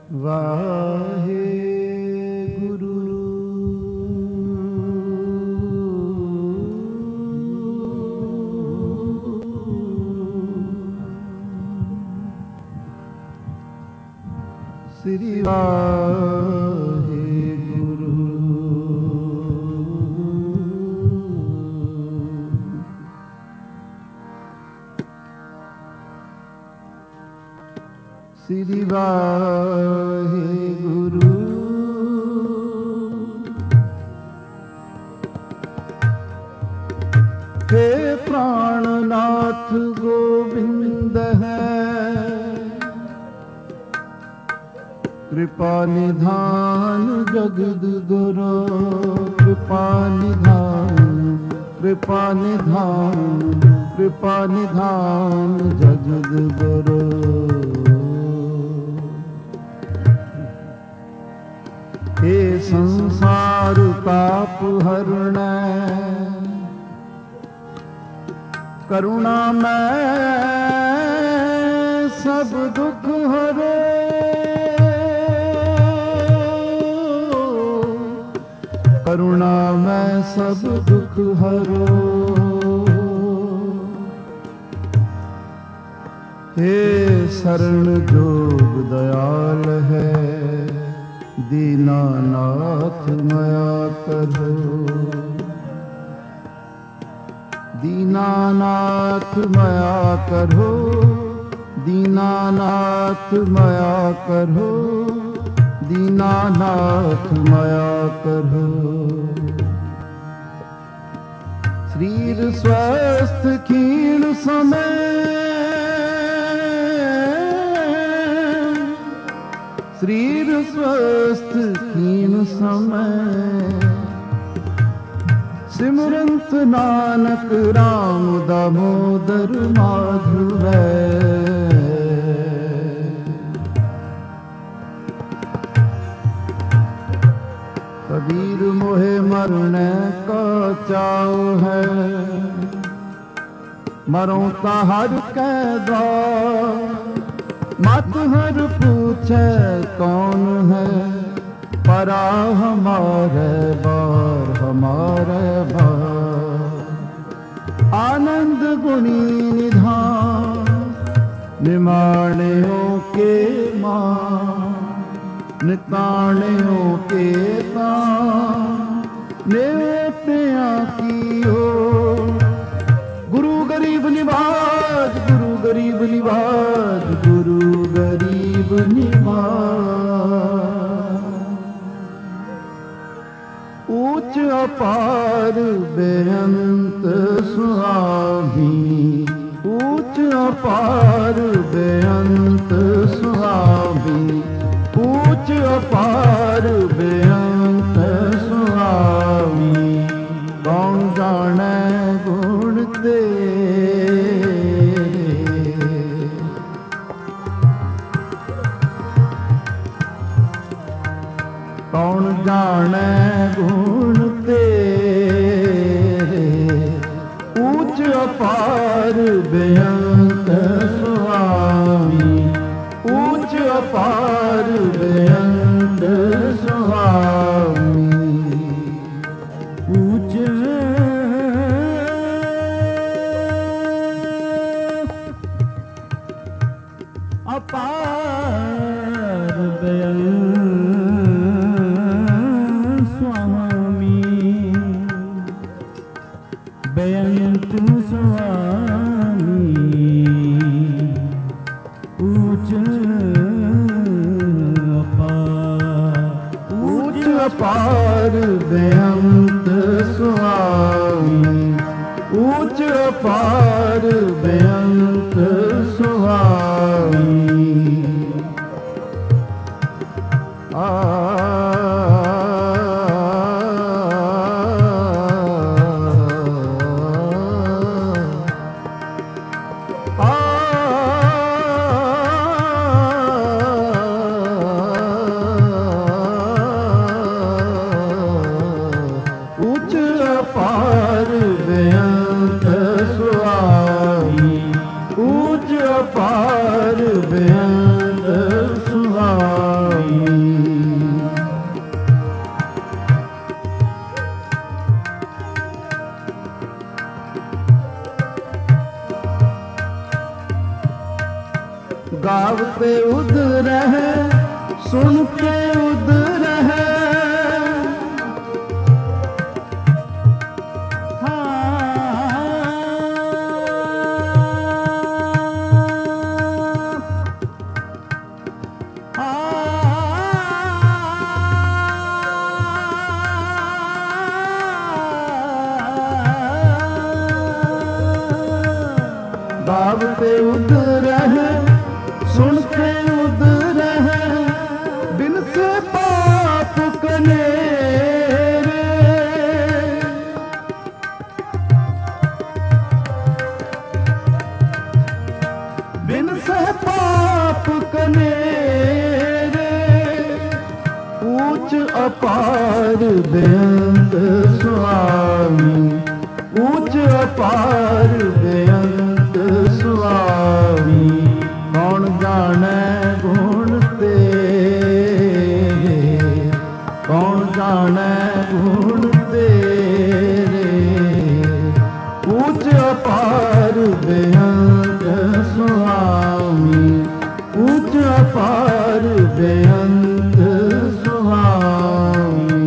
वाहे गुरु श्री वाहे गुरु श्री वाहे गुरु हे प्राणनाथ गोविंद है कृपा निधान जगद गुरु कृपा निधान कृपा निधान कृपा निधान जगद गुरु हे संसार ताप हरण करुणा में सब दुख हरे करुणा में सब दुख हरो हे शरण जोग दयाल है दीनानाथ मया करो दीनानाथ मया करो दीनानाथ मया करो दीनानाथ मया करो शरीर स्वस्थ क्षीण समय शरीर स्वस्थ क्षीण समय सिमरंत नानक राम दामोदर माधव कबीर मोहे मरने का चाव है मरो हर कैदा मत हर पूछे कौन है परा हमारे बार आनंद गुणी निधान निमाणियों के मां निताणियों के नेवटियां की हो गुरु गरीब निवाज गुरु गरीब निवाज गुरु गरीब निवाज ऊंच अपार बेअंत स्वामी ऊंच अपार बेअंत स्वामी ऊंच अपार बेअंत स्वामी कौन जाने गुण तेरे कौन जाने गुण तेरे ऊंच अपार बेअंत स्वामी ऊंच अपार बेअंत स्वामी ऊंच अपार बेअंत बेअंत स्वामी ऊंच अपार बेअंत स्वामी ऊंच अपार बेअंत स्वामी बेअंत स्वामी ते उद रहे, सुन के उद रहे। बाब ते उद रहे, सुन के उद रहे, बिन से पाप कनेरे। बिन से पाप कनेरे, ऊंच अपार बेअंत स्वामी, ऊंच अपार बेअंत स्वामी। कौन जाने गुण तेरे, कौन जाने गुण तेरे, ऊंच अपार बेअंत स्वामी, ऊंच अपार बेअंत स्वामी।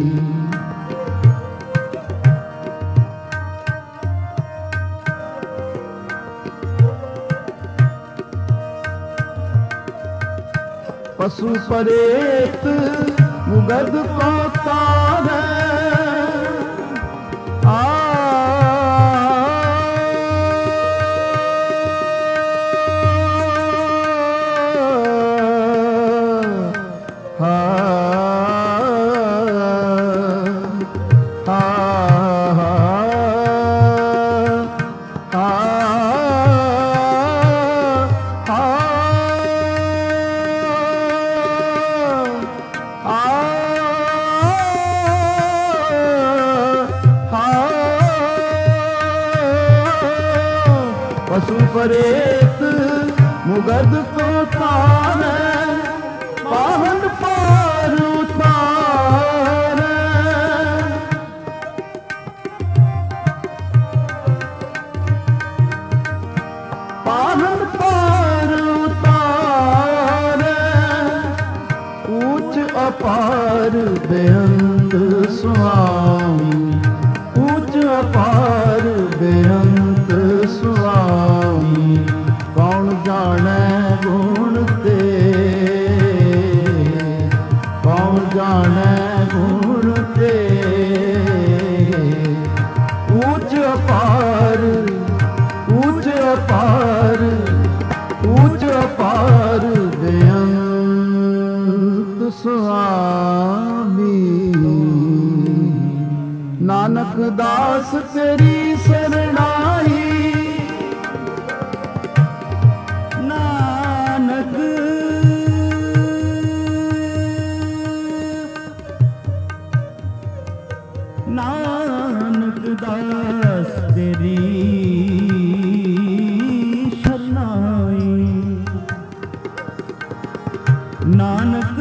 पशु परेत मुगद को तारे, पशु परेत मुगद को तारे, पावन पार उतारे। पावन पार उतारे, ऊंच अपार बेअंत स्वामी, ऊंच अपार बेअंत स्वामी। कौन जाने गुण तेरे, कौन जाने गुण तेरे, ऊंच अपार, ऊंच अपार, ऊंच अपार बेअंत स्वामी। नानक दास तेरी शरणाई, नानक नानक दास तेरी शरणाई। नानक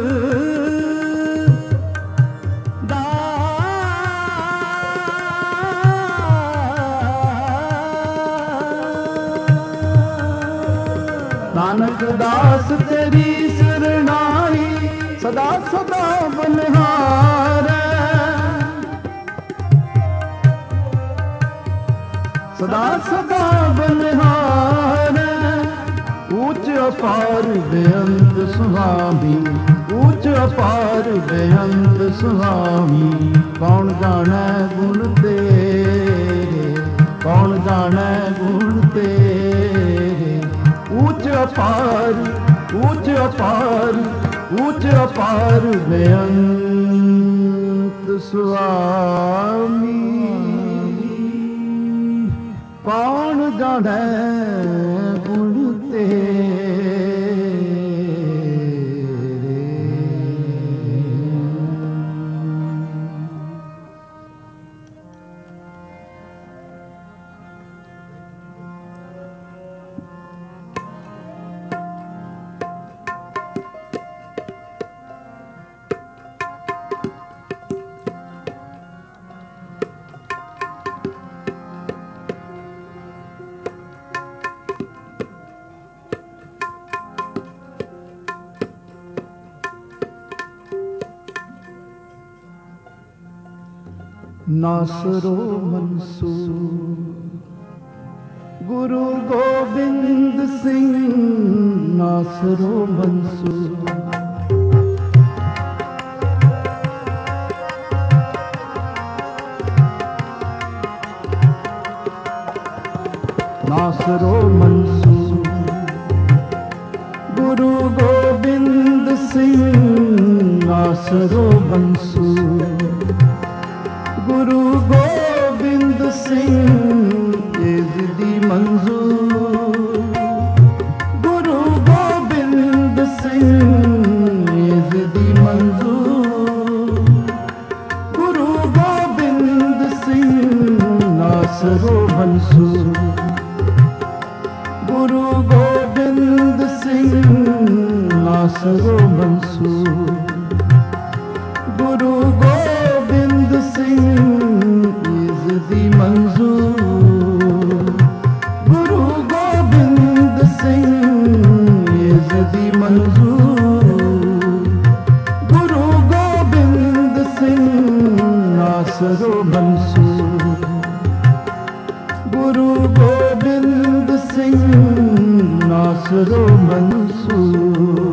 नानक दास तेरी शरणाई, सदा सदा बलिहारे। सदा सदा बलिहारे, ऊंच अपार बेअंत स्वामी, ऊंच अपार बेअंत स्वामी। कौन जाने गुण तेरे, कौन जाने गुण तेरे, ऊंच अपार, ऊंच अपार, ऊंच अपार बेअंत स्वामी। कौन जाने गुण तेरे। नासरो मंसूर, गुरु गोबिंद सिंह नासरो मंसूर। नासरो मंसूर, गुरु गोबिंद सिंह नासरो मंसूर, गुरु गोबिंद सिंह इज़्दी मंजूर, गुरु गोबिंद सिंह इज़्दी मंजूर, गुरु गोबिंद सिंह नासरो मंसूर, गुरु गोबिंद सिंह नासरो मंसूर, गुरु गोबिंद सिंह इज़्दी मंजूर, गुरु गोबिंद सिंह इज़्दी मंजूर, गुरु गोबिंद सिंह नासरो मंसूर, गुरु गोबिंद सिंह नासरो मंसूर।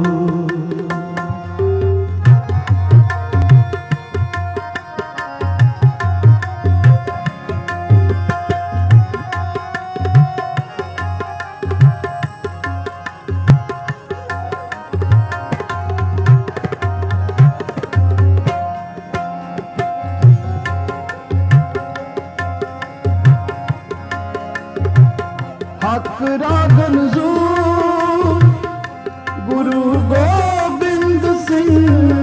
हक रागन ज़ूर, गुरु गोबिंद सिंह,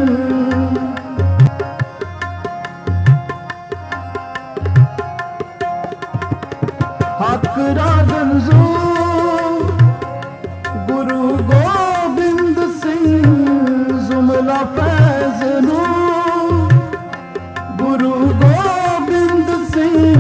हक रागन ज़ूर, गुरु गोबिंद सिंह जुमला फैज़ नूर, गुरु गोबिंद सिंह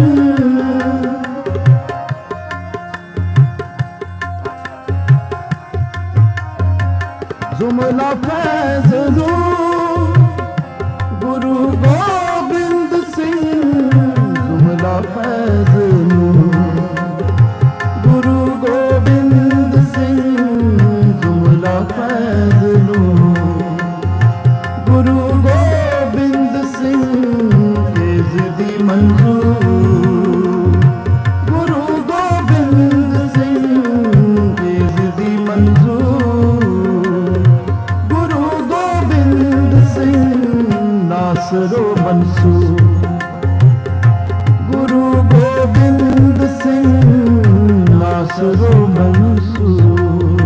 जुमला फैज़ नूर, गुरु गोबिंद सिंह जुमला फैज़ नूर, गुरु गोबिंद सिंह जुमला फैज़ नूर, गुरु गोबिंद सिंह इज़्दी मंजूर, गुरु गोबिंद सिंह इज़्दी मंजूर, नासरो मंसूर, गुरु गोबिंद सिंह नासरो मंसूर।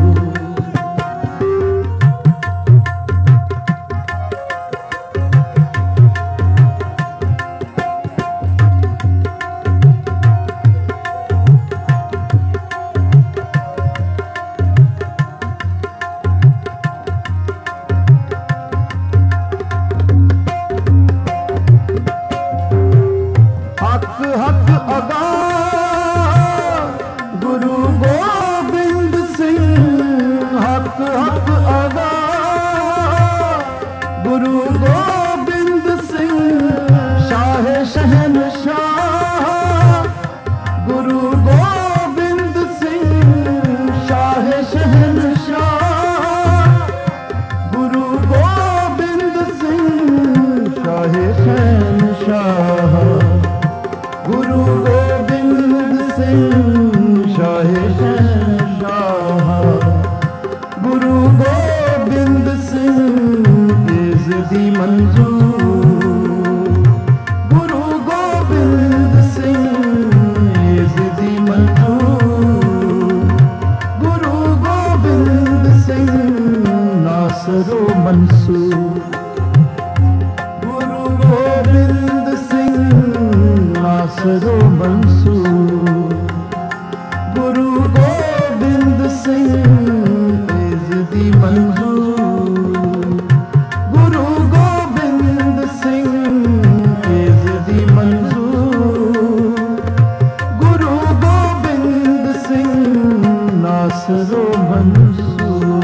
हक अगा गुरु गोबिंद सिंह, हक हक अगा गुरु गोबिंद सिंह, शाह शहनशाह गुरु गोबिंद सिंह, शाह शहनशाह गुरु गोबिंद सिंह, शाह शहनशाह गुरु गोबिंद सिंह, शाह शहनशाह गुरु गोबिंद सिंह इज़्दी मंजूर, गुरु गोबिंद सिंह इज़्दी मंजूर, गुरु गोबिंद सिंह नासरो मंसूर, गुरु गोबिंद सिंह नासरो मंसूर, गुरु गोबिंद सिंह इज़्दी मंजूर, गुरु गोबिंद सिंह इज़्दी मंजूर, गुरु गोबिंद सिंह नासरो मंसूर।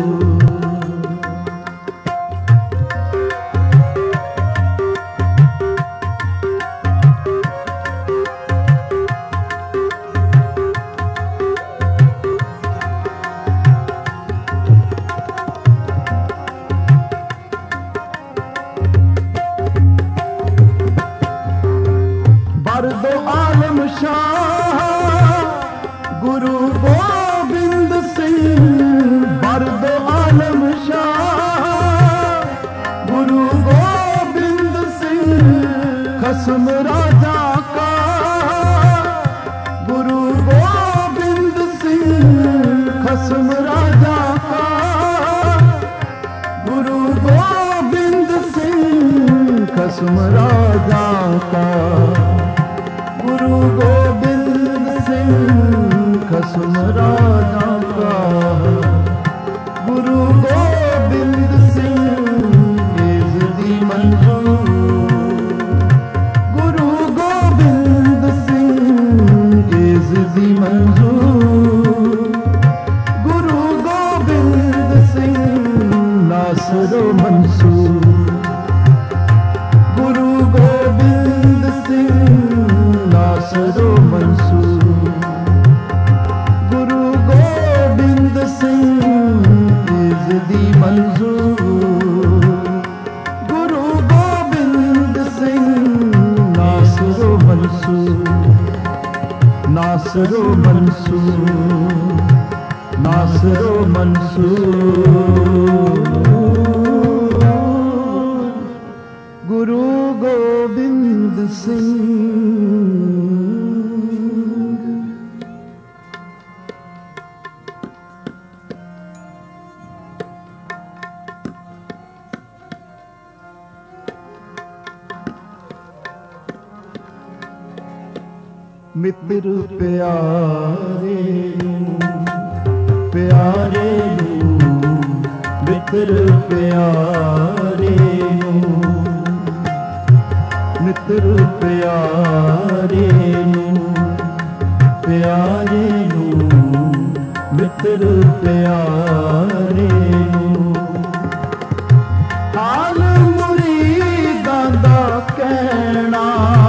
खसम राजा का। गुरु गोबिंद सिंह खसम राजा का। गुरु गोबिंद सिंह इज़दी मंजूर। गुरु गोबिंद सिंह इज़दी मंजूर। गुरु गोबिंद सिंह नासिर मंसूर। गुरु गोबिंद सिंह नासिर मंसूर। गुरु गोबिंद सिंह इज़दी मंजूर। गुरु गोबिंद सिंह नासिर मंसूर। नासिर मंसूर। नासिर मंसूर। गुरु गोबिंद सिंह। मित्र प्यारे प्यारे मित्र प्यारे मित्र प्यारे प्यारे मित्र प्यारे हाल मुरीदां दा कहना।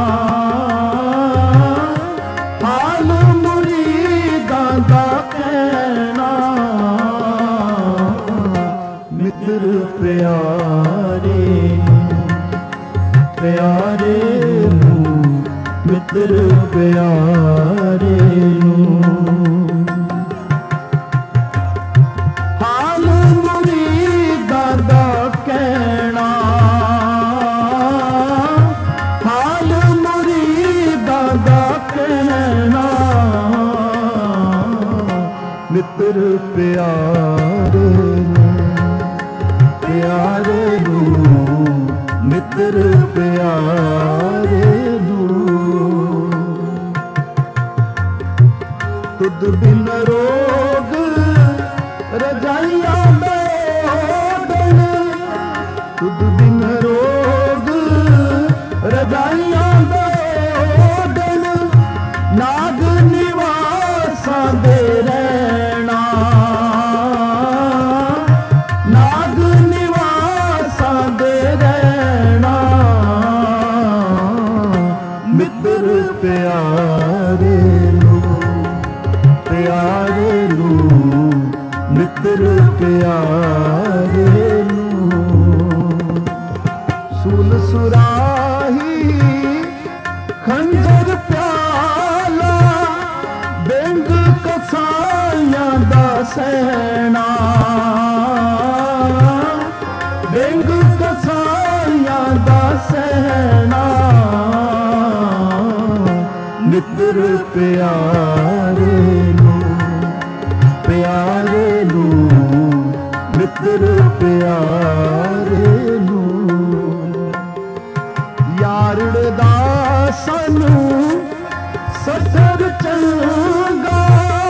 हाल मुरीदां दा कहना। मित्र प्यारे प्यारे मित्र प्यारे हाल मुरीदां दा कहना। हाल मुरीदां दा कहना। मित्र प्यारे प्यारे मित्र प्यारे तुद बिन रोग रजाइयां बेदन। तुद बिन रोग रजाइयां बेदन। नाग निवासां दे रहना। नाग निवासां दे रहना। मित्र प्यारे प्यारे मित्र प्यारे सूल सुराही खंजर प्याला। बेंग कसाइयां दा सहना। बेंग कसाइयां दा सहना। मित्र प्यारे प्यारे मित्र प्यारे यारड़ा सानू ससर चंगा।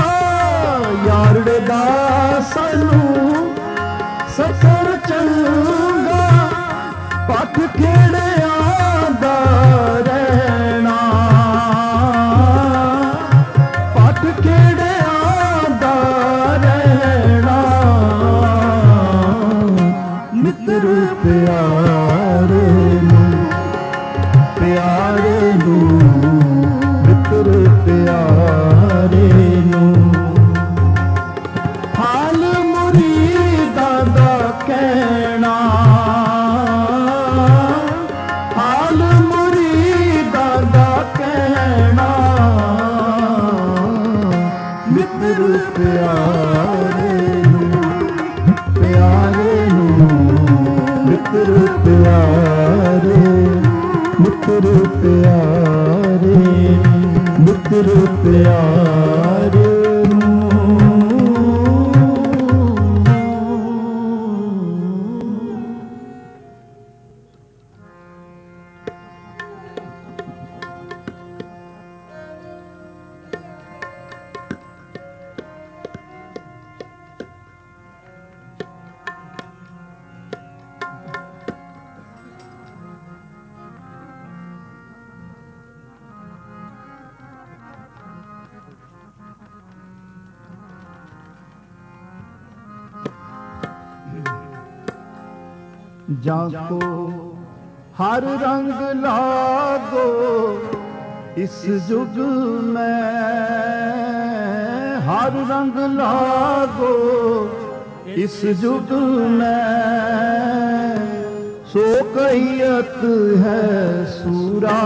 यारड़ा सानू ससर चंगा। पथ खेड़े आंदा रहना। पथ खेड़े आंदा रहना। मित्र प्यारे प्यारे मित्र प्यारे हाल मुरीदां दा कहना। हाल मुरीदां दा कहना। मित्र प्यारे प्यारे मित्र प्यारे मित्र प्यारे मित्र प्यारे जाको हर रंग लागो इस जुग में, हर रंग लागो इस जुग में, सो कहियत है सूरा,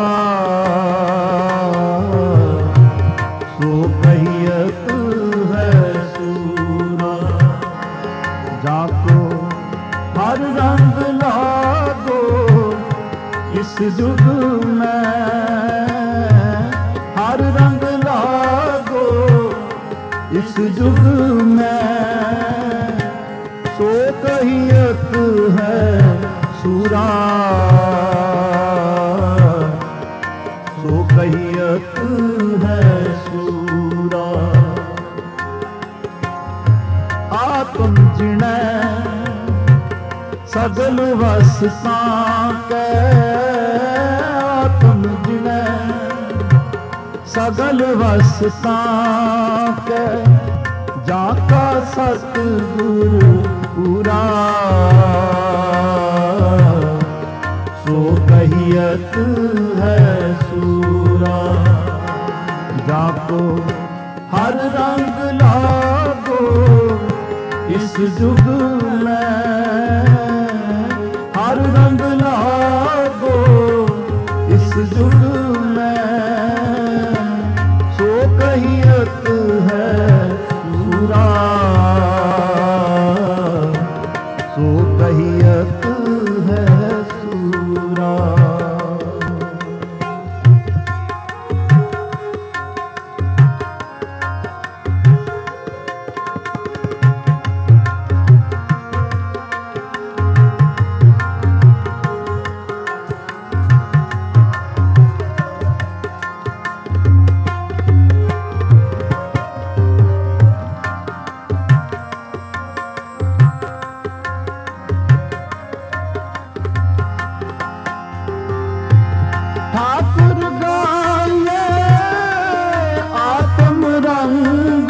सो कहियत है सूरा। जाको हर रंग लागो इस जुग में, हर रंग लागो इस जुग में, सो कहियत है सूरा, सो कहियत है सूरा। आत्म जिणै सगल वसता कै, आत्म जिणै सगल वसता कै, जाका सतगुर पूरा, सो कहियत है सूरा। जाको हर रंग लागो इस जुग में, हर रंग लागो इस जुग में, सो कहियत है सूरा, सो कहियत है सूरा। ठाकुर गाये आत्म रंग,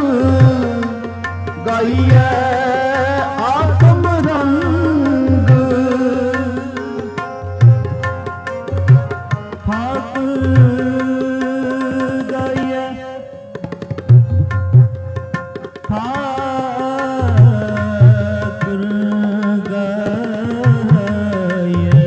गाइए आत्म रंग, ठाकुर गाइए ठाकुर गाइए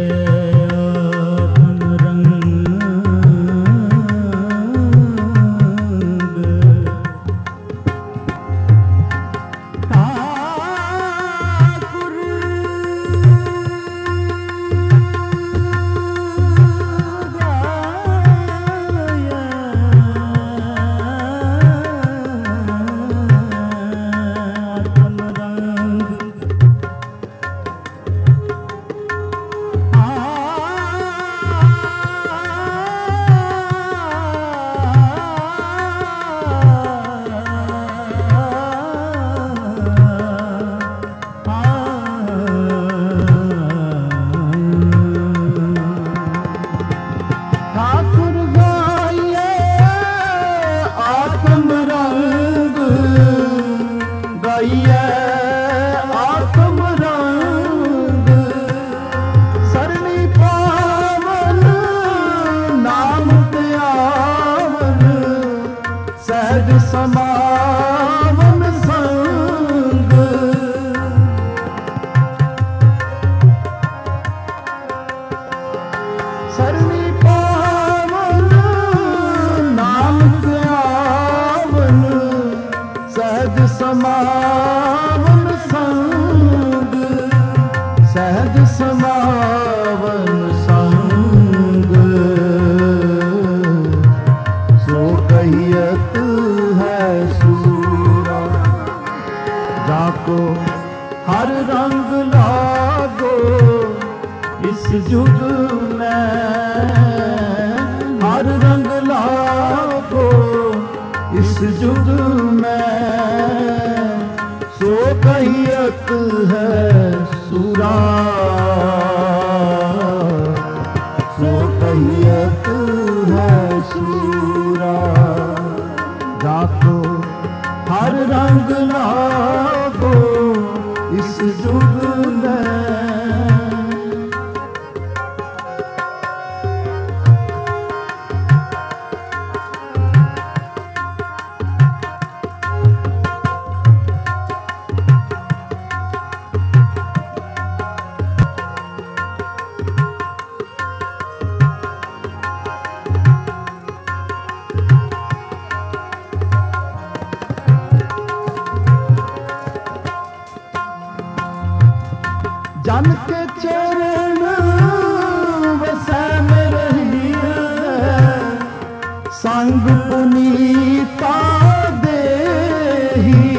समावन संग, सरनी पावन नाम के आवन, सहज समावन संग, सहज समावन संग, सो कहियत है सूरा। जाको हर रंग लागो इस जुग में, हर रंग लागो इस जुग में, सो कहियत है सूरा, सो कहियत है सूरा। जाको हर रंग लागो इस जुग में, चरण वसै मेरे हृदय संग पुनीता देही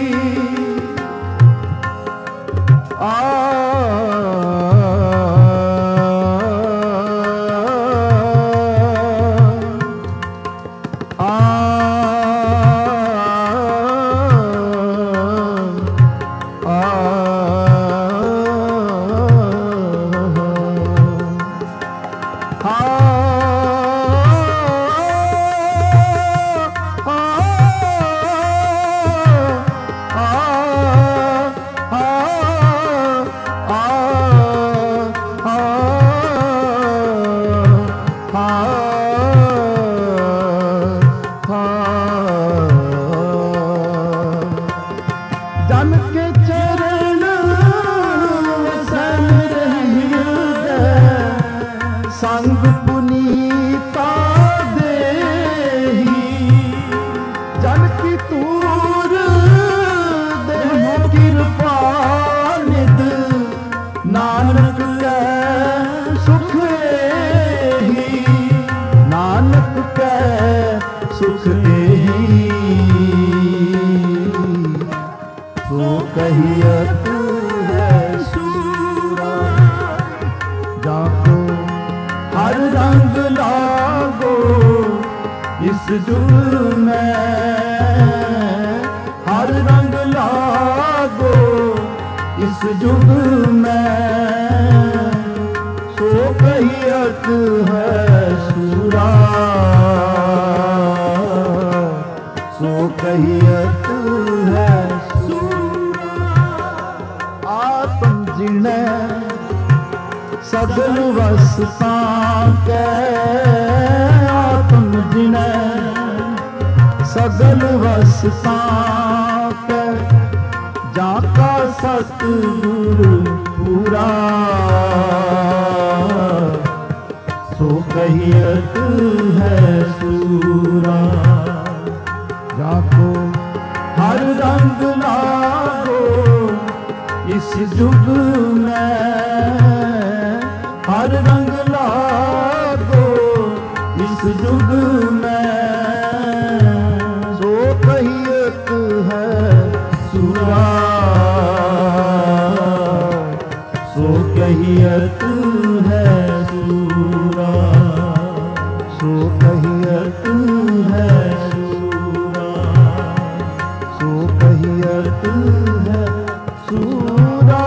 संग पुनीता देही जन की तूर देह कृपा निध नानक कै सुख एही नानक कै सुख एही सो कहियत है सूरा जाको हर रंग लागो इस जुग में हर रंग लागो इस जुग में सो कहियत है सूरा सो कहियत है सूरा आत्म जिने सगल वसता कै आत्म जिनै सगल वसता कै जाका सतगुरु पूरा सो कहियत है सूरा जाको हर रंग लागो इस जुग में हर रंग लागो इस जुग में सो कहियत है सूरा सो कहियत है सूरा सो कहियत है सूरा सो कहियत है सूरा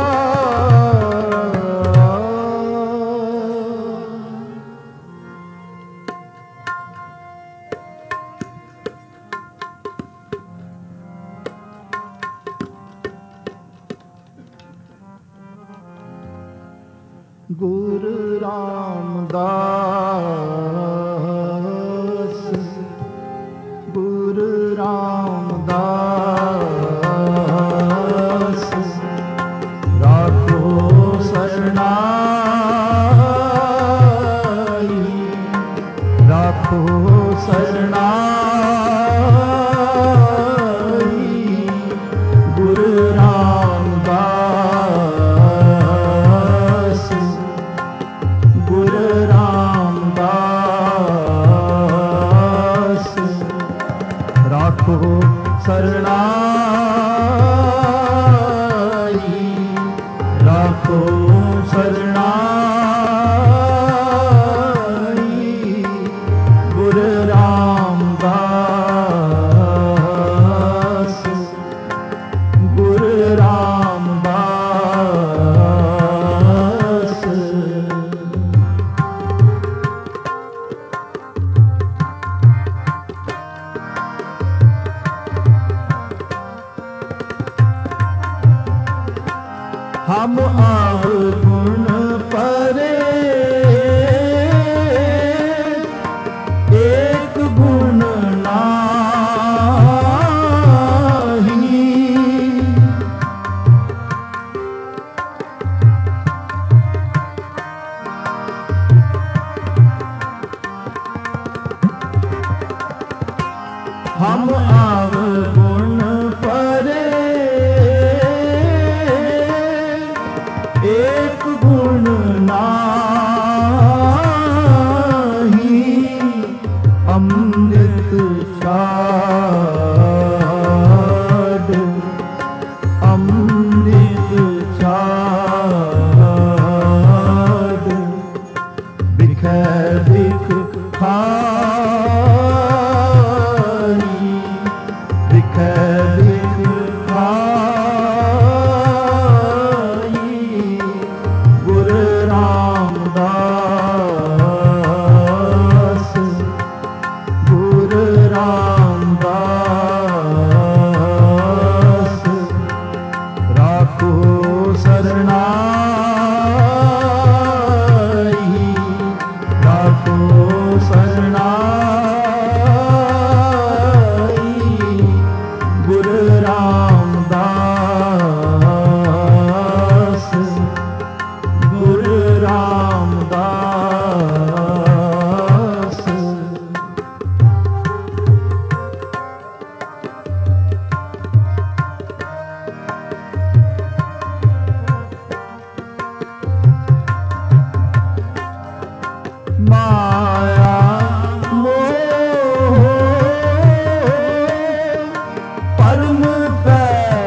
गुरु रामदास गुरु रामदास राखो शरणाई राखो शरणाई गुरु रामदास गुरु रामदास राखो शरणाई राखो शरणाई गुरु रामदास गुरु रामदास हम अवगुण परे एक गुण नाही हम अवगुण परे एक गुण रामदास गुरु रामदास राखो शरणाई राखो शरणाई गुरु रामदास गुरु रामदास माया मोह परम पे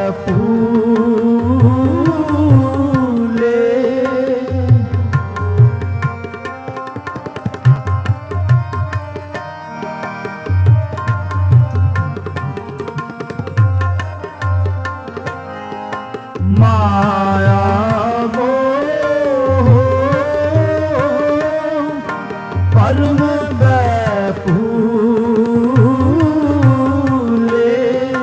फूले माया मोह परम पे फूले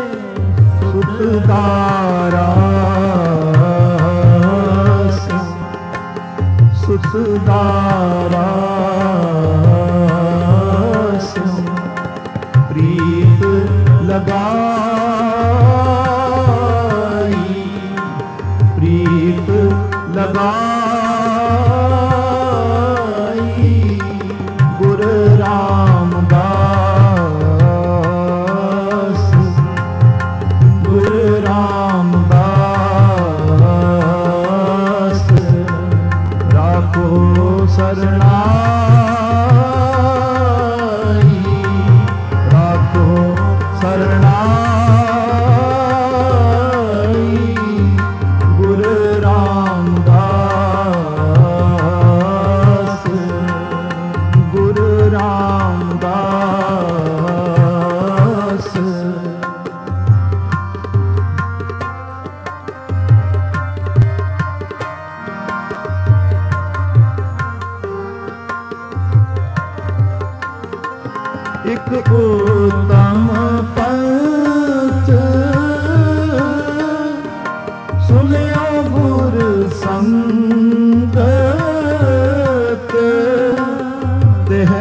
सुतदारास सुतदारास प्रीत लगाई प्रीत लगाई गुरु रामदास गुरु रामदास राखो शरणाई राखो शरणाई गुरु रामदास गुरु रामदास एक उत्तम पंथ सुनियो गुरु संगत देह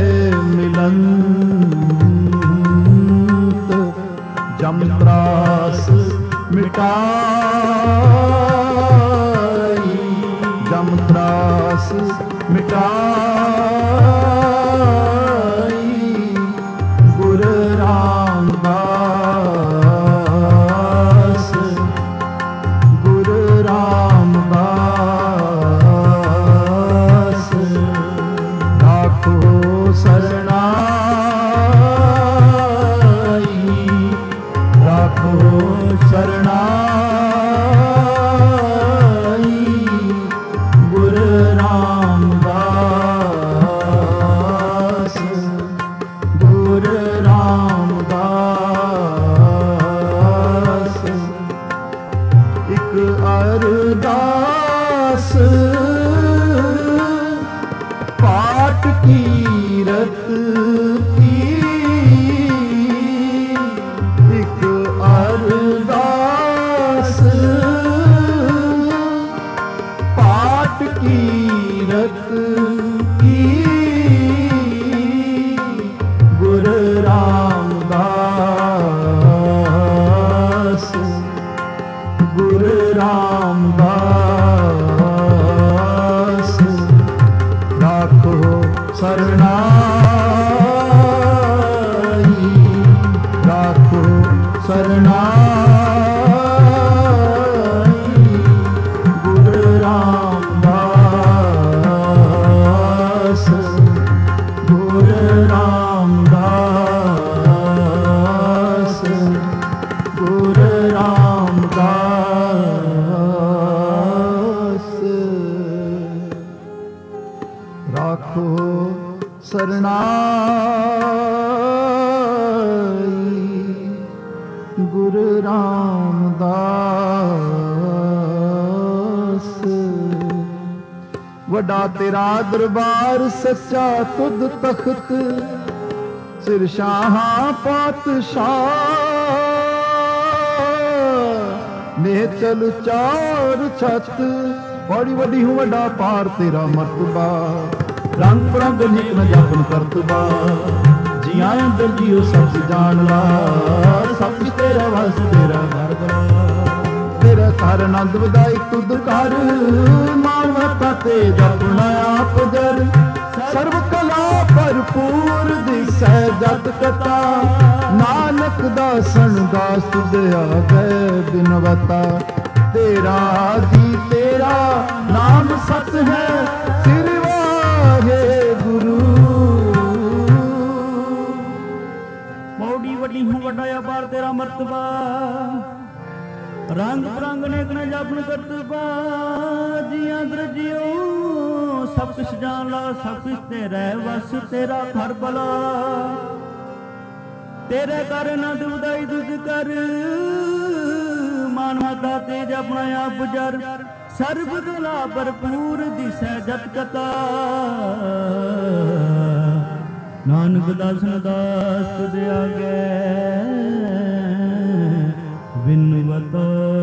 मिलंत जम त्रास मिटाई जम त्रास मिटाई गुरु रामदास गुरु रामदास राखो शरणाई राखो शरणाई गुरु रामदास गुरु रामदास एक अरदास पाठ कीरत की एक अरदास पाठ कीरत की गुरु रामदास गुरु रामदास राखो शरणाई राखो शरणाई गुरु रामदास गुरु रामदास गुरु रामदास राखो शरणाई गुरु रामदास ਵੱਡਾ ਤੇਰਾ ਦਰਬਾਰ ਸੱਚਾ ਤੁਧ ਤਖਤ ਸਿਰ ਸ਼ਾਹਾਂ ਪਾਤਸ਼ਾਹ ਨੇ ਚਲ ਚਾਰ ਛੱਤ ਬੜੀ ਵੱਡੀ ਹੂੰ ਵੱਡਾ ਪਾਰ ਤੇਰਾ ਮਰਤਬਾ ਰੰਗ ਬਰੰਗ ਨਿਕ ਨ ਜਾਪਨ ਕਰਤਬਾ ਜੀਆਂ ਅੰਦਰ ਜੀਓ ਸਭ ਜਾਣ ਲਾ ਸਭ ਤੇਰਾ ਵਸ ਤੇਰਾ ਘਰ ਬਣਾ ਤੇਰਾ ਘਰ ਆਨੰਦ ਵਧਾਈ ਤੁਧ ਘਰ ਮਾਨਵਤਾ ਤੇ ਜਪਣਾ ਆਪ ਜਰ ਸਰਬ ਕਲਾ ਭਰਪੂਰ ਦਿਸੈ ਜਤ ਕਥਾ ਨਾਨਕ ਦਾਸਨ ਦਾਸ ਤੁਧ ਆਗੇ ਬਿਨਵਤਾ ਤੇਰਾ ਜੀ ਤੇਰਾ ਨਾਮ ਸਤ ਹੈ ਸਿਰ ਵਾਹੇ ਗੁਰੂ ਮੌੜੀ ਵੱਡੀ ਹੂੰ ਵੱਡਾ ਅਪਾਰ ਤੇਰਾ ਮਰਤਬਾ ਰੰਗ ਬਰੰਗ ਨੇਕ ਨ ਜਾਪਨ ਕਰਤਬਾ ਜੀਆਂ ਦਰਜਿਓ ਸਭ ਕੁਛ ਜਾਣ ਲਾ ਸਭ ਕੁਛ ਤੇਰਾ ਵਸ ਤੇਰਾ ਘਰ ਬਲਾ ਤੇਰੇ ਕਰ ਆਨੰਦ ਵਧਾਈ ਤੁਧ ਕਰ ਮਾਨਵਤਾ ਤੇਜ ਆਪਣਾ ਆਪ ਜਰ ਸਰਬ ਕਲਾ ਭਰਪੂਰ ਦਿਸੈ ਜਤ ਕਥਾ ਨਾਨਕ ਦਾਸਨ ਦਾਸ ਤੁਧ ਆਗੇ ਬਿਨਵਤਾ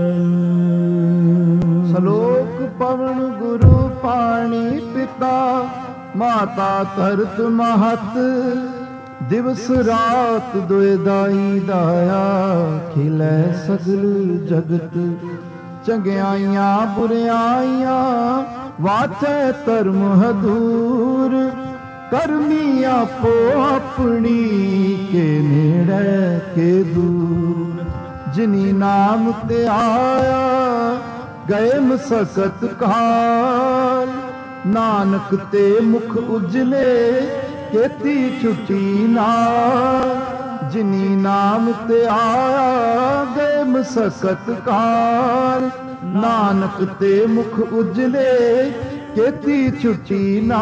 ਸ਼ਲੋਕ ਪਵਨ ਗੁਰੂ ਪਾਣੀ ਪਿਤਾ ਮਾਤਾ ਧਰਤ ਮਹਤ ਦਿਵਸ ਰਾਤ ਦੁਇ ਦਾਈ ਦਾਇਆ ਖਿਲੈ ਸਗਲ ਜਗਤ ਚੰਗਿਆਈਆਂ ਬੁਰਿਆਈਆਂ ਵਾਚੈ ਧਰਮ ਹਦੂਰ ਕਰਮੀ ਆਪੋ ਆਪਣੀ ਕੇ ਨੇੜੇ ਕੇ ਦੂਰ ਜਿਨੀ ਨਾਮ ਤੇ ਆਇਆ ਗਏ ਮਸਕਤ ਕਾਲ ਨਾਨਕ ਤੇ ਮੁਖ ਉਜਲੇ ਕੀਤੀ ਛੁੱਟੀ ਨਾਲ ਜਿਨੀ ਨਾਮ ਤੇ ਆਇਆ ਗਏ ਮਸਕਤ ਕਾਲ ਨਾਨਕ ਤੇ ਮੁਖ ਉਜਲੇ ਕੀਤੀ ਛੁੱਟੀ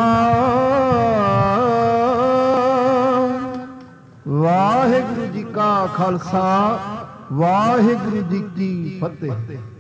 ਨਾਲ ਵਾਹਿਗੁਰੂ ਜੀ ਕਾ ਖਾਲਸਾ ਵਾਹਿਗੁਰੂ ਜੀ ਕੀ ਫਤਿਹ।